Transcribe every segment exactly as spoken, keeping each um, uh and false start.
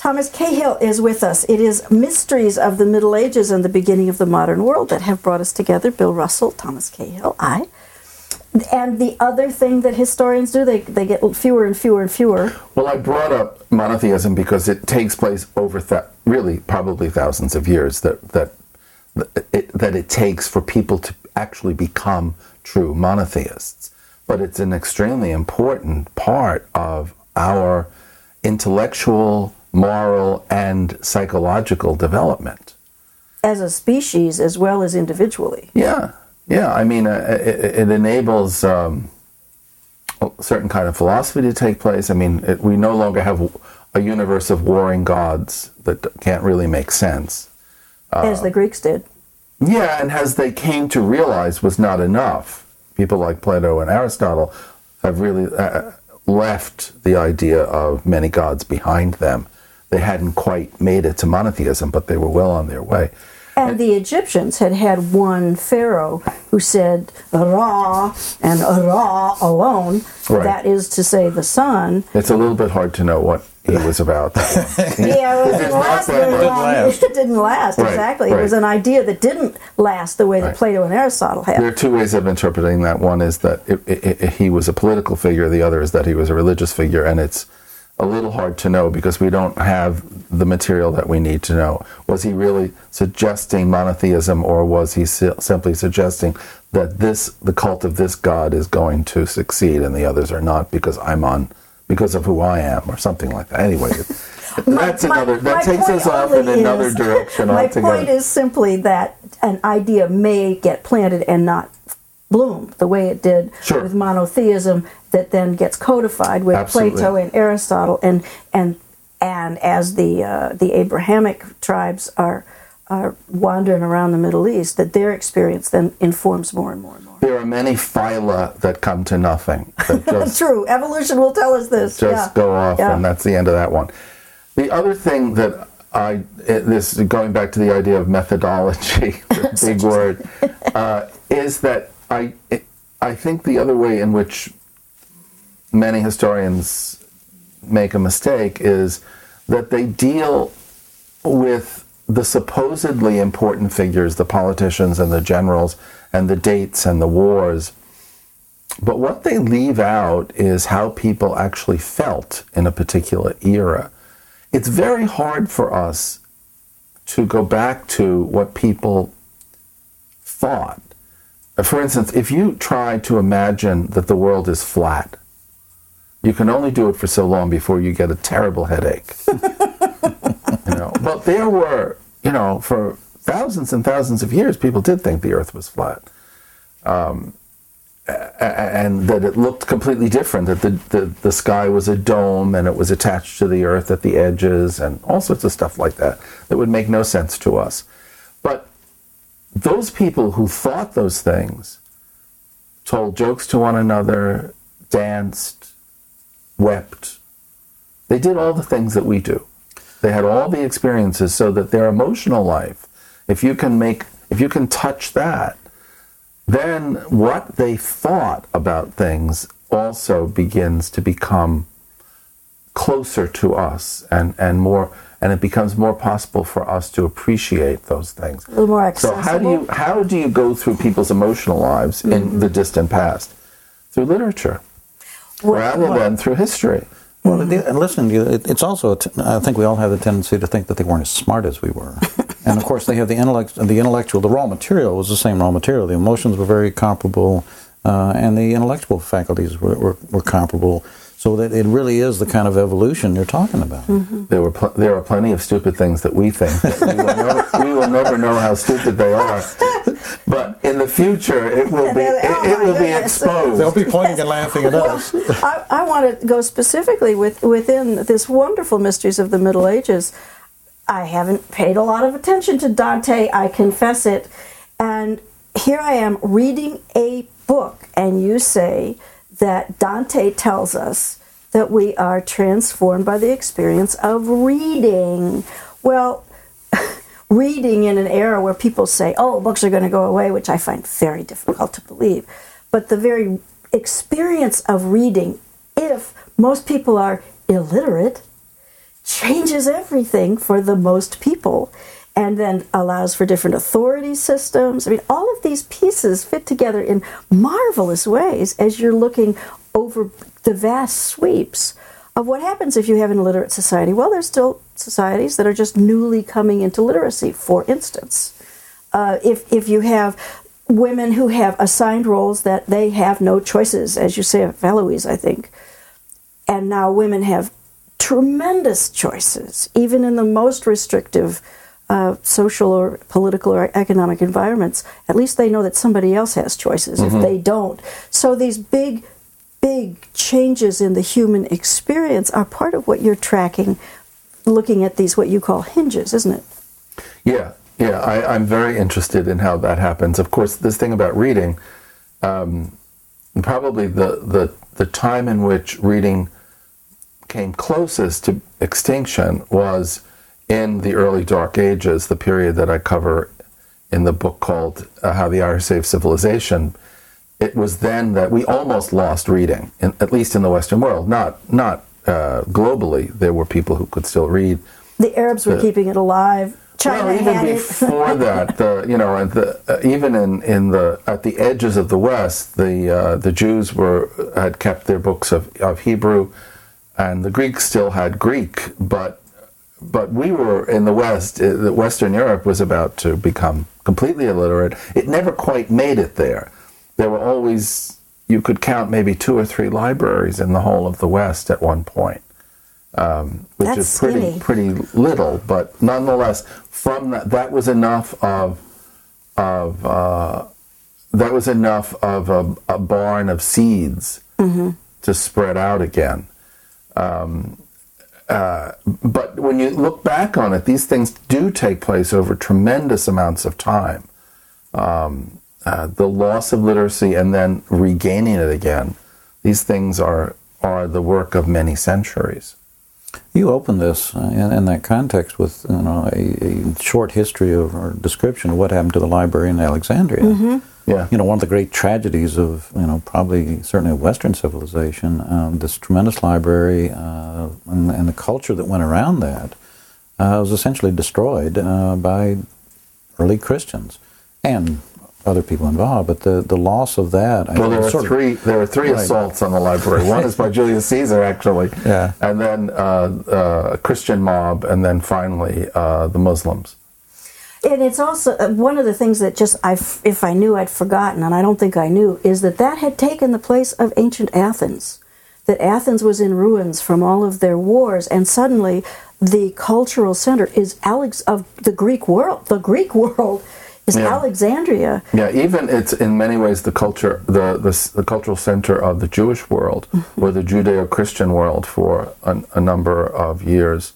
Thomas Cahill is with us. It is Mysteries of the Middle Ages and the Beginning of the Modern World that have brought us together. Bill Russell, Thomas Cahill, I. And the other thing that historians do, they, they get fewer and fewer and fewer. Well, I brought up monotheism because it takes place over, th- really, probably thousands of years that, that, it, that it takes for people to actually become true monotheists. But it's an extremely important part of our intellectual, moral, and psychological development. As a species as well as individually. Yeah, yeah. I mean, uh, it, it enables um, a certain kind of philosophy to take place. I mean, it, we no longer have a universe of warring gods that can't really make sense. Uh, as the Greeks did. Yeah, and as they came to realize was not enough. People like Plato and Aristotle have really uh, left the idea of many gods behind them. They hadn't quite made it to monotheism, but they were well on their way. And, and the Egyptians had had one pharaoh who said Ra and Ra alone. Right. That is to say the sun. It's a little bit hard to know what he was about. Yeah, it, didn't last very long. It didn't last, right, exactly. Right. It was an idea that didn't last the way right. that Plato and Aristotle had. There are two ways of interpreting that. One is that it, it, it, he was a political figure. The other is that he was a religious figure, and it's a little hard to know because we don't have the material that we need to know. Was he really suggesting monotheism, or was he si- simply suggesting that this, the cult of this god is going to succeed and the others are not because I'm on, because of who I am, or something like that? Anyway, my, that's another. My, that my takes us off in another is, direction my altogether. My point is simply that an idea may get planted and not bloom the way it did sure. with monotheism, that then gets codified with Absolutely. Plato and Aristotle, and and and as the uh, the Abrahamic tribes are are wandering around the Middle East, that their experience then informs more and more and more. There are many phyla that come to nothing. That just, True, evolution will tell us this. Just yeah. go off, yeah. and that's the end of that one. The other thing that I this going back to the idea of methodology, the big word, uh, is that I I think the other way in which many historians make a mistake is that they deal with the supposedly important figures, the politicians and the generals and the dates and the wars, but what they leave out is how people actually felt in a particular era. It's very hard for us to go back to what people thought. For instance, if you try to imagine that the world is flat, you can only do it for so long before you get a terrible headache. You know, but there were, you know, for thousands and thousands of years, people did think the Earth was flat, um, and that it looked completely different. That the, the the sky was a dome and it was attached to the Earth at the edges, and all sorts of stuff like that that would make no sense to us. But those people who thought those things told jokes to one another, danced, wept. They did all the things that we do. They had all the experiences, so that their emotional life, if you can make, if you can touch that, then what they thought about things also begins to become closer to us, and, and more, and it becomes more possible for us to appreciate those things. A little more accessible. So how do you how do you go through people's emotional lives mm-hmm. in the distant past? Through literature, well, rather well, than through history. Well, mm-hmm. and listen, it's also, I think we all have the tendency to think that they weren't as smart as we were. And of course, they have the intellect, the intellectual, the raw material was the same raw material. The emotions were very comparable, uh, and the intellectual faculties were, were, were comparable. So that it really is the kind of evolution you're talking about. Mm-hmm. There were pl- there are plenty of stupid things that we think. That we, will never, we will never know how stupid they are. But in the future, it will be it, oh it will goodness. be exposed. They'll be pointing and laughing at us. I, I want to go specifically with within this wonderful Mysteries of the Middle Ages. I haven't paid a lot of attention to Dante, I confess it. And here I am reading a book, and you say that Dante tells us that we are transformed by the experience of reading. Well, reading in an era where people say, oh, books are going to go away, which I find very difficult to believe. But the very experience of reading, if most people are illiterate, changes everything for the most people, and then allows for different authority systems. I mean, all of these pieces fit together in marvelous ways as you're looking over the vast sweeps of what happens if you have an illiterate society. Well, there's still societies that are just newly coming into literacy, for instance. Uh, if, if you have women who have assigned roles that they have no choices, as you say of Eloise, I think, and now women have tremendous choices, even in the most restrictive uh, social or political or economic environments. At least they know that somebody else has choices mm-hmm. if they don't. So these big, big changes in the human experience are part of what you're tracking, looking at these, what you call hinges, isn't it? Yeah, yeah, I, I'm very interested in how that happens. Of course, this thing about reading, um, probably the, the, the time in which reading came closest to extinction was in the early Dark Ages, the period that I cover in the book called uh, How the Irish Saved Civilization. It was then that we almost lost reading, in, at least in the Western world. Not not uh, globally. There were people who could still read. The Arabs were the, keeping it alive. China well, even had before it. that, the, you know, and the, uh, even in, in the at the edges of the West, the uh, the Jews were had kept their books of, of Hebrew, and the Greeks still had Greek, but but we were in the West. Uh, Western Europe was about to become completely illiterate. It never quite made it there. There were always, you could count maybe two or three libraries in the whole of the West at one point, um, which That's is pretty skinny. pretty little. But nonetheless, from that, that was enough of of uh, that was enough of a, a barn of seeds mm-hmm. to spread out again. Um, uh, but when you look back on it, these things do take place over tremendous amounts of time. Um, uh, the loss of literacy and then regaining it again, these things are are the work of many centuries. You open this uh, in, in that context with you know a, a short history of or description of what happened to the library in Alexandria. Mm-hmm. Yeah, you know, one of the great tragedies of you know probably certainly of Western civilization, um, this tremendous library uh, and, and the culture that went around that uh, was essentially destroyed uh, by early Christians and other people involved, but the, the loss of that. Well, there are three. There are three right. assaults on the library. One is by Julius Caesar, actually, yeah, and then uh, uh, a Christian mob, and then finally uh, the Muslims. And it's also uh, one of the things that just I, if I knew, I'd forgotten, and I don't think I knew, is that that had taken the place of ancient Athens. That Athens was in ruins from all of their wars, and suddenly the cultural center is Alex of the Greek world. The Greek world. Is yeah. Alexandria. Yeah, even it's in many ways the culture, the the, the cultural center of the Jewish world, mm-hmm. or the Judeo-Christian world for a, a number of years.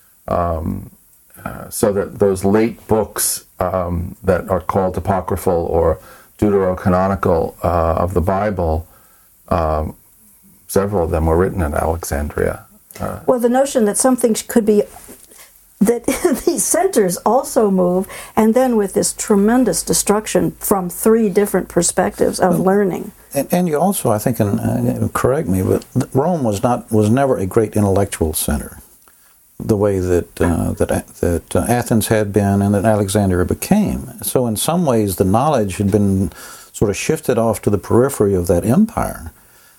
Um, uh, so that those late books um, that are called apocryphal or deuterocanonical uh, of the Bible, um, several of them were written in Alexandria. Uh, well, the notion that something could be that these centers also move, and then with this tremendous destruction from three different perspectives of well, learning. And, and you also, I think, and uh, correct me, but Rome was not was never a great intellectual center, the way that uh, that that uh, Athens had been and that Alexandria became. So, in some ways, the knowledge had been sort of shifted off to the periphery of that empire.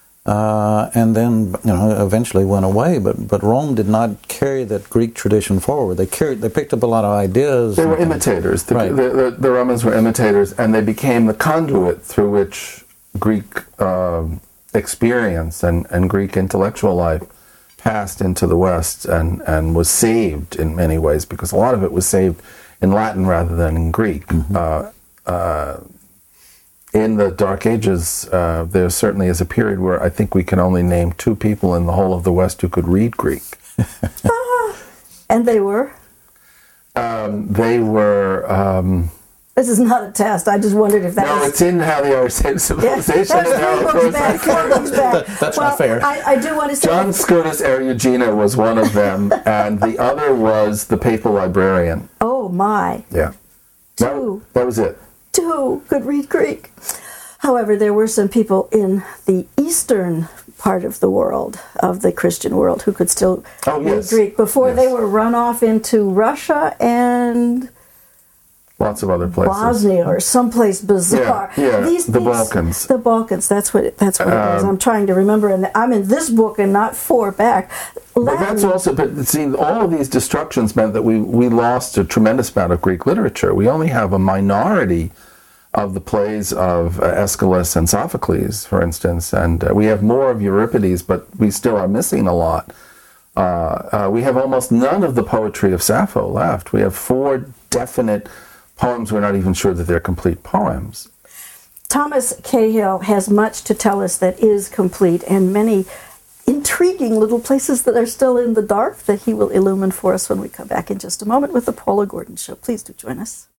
Uh, and then, you know, eventually went away. But but Rome did not carry that Greek tradition forward. They carried, they picked up a lot of ideas. They were imitators. The, right. the, the, the Romans were imitators, and they became the conduit through which Greek uh, experience and, and Greek intellectual life passed into the West and, and was saved in many ways, because a lot of it was saved in Latin rather than in Greek. Mm-hmm. Uh, uh, In the Dark Ages, uh, there certainly is a period where I think we can only name two people in the whole of the West who could read Greek. ah, and they were? Um, they were... Um, this is not a test. I just wondered if that no, was... No, it's in How the Irish Saved Civilization. Yeah, that's three books back, four books back. That, that's well, not fair. I, I do want to say... John Scotus Eriugena was one of them, and the other was the Papal Librarian. Oh, my. Yeah. Two. That, that was it. Two could read Greek. However, there were some people in the eastern part of the world, of the Christian world, who could still Oh, read yes. Greek before Yes. they were run off into Russia and Lots of other places. Bosnia or someplace bizarre. Yeah, yeah, the Balkans. The Balkans. That's what. It, that's what it is. Um, I'm trying to remember, and I'm in this book and not four back. But that's also, but see, all of these destructions meant that we, we lost a tremendous amount of Greek literature. We only have a minority of the plays of uh, Aeschylus and Sophocles, for instance, and uh, we have more of Euripides, but we still are missing a lot. Uh, uh, we have almost none of the poetry of Sappho left. We have four definite poems. We're not even sure that they're complete poems. Thomas Cahill has much to tell us that is complete, and many intriguing little places that are still in the dark that he will illumine for us when we come back in just a moment with the Paula Gordon Show. Please do join us.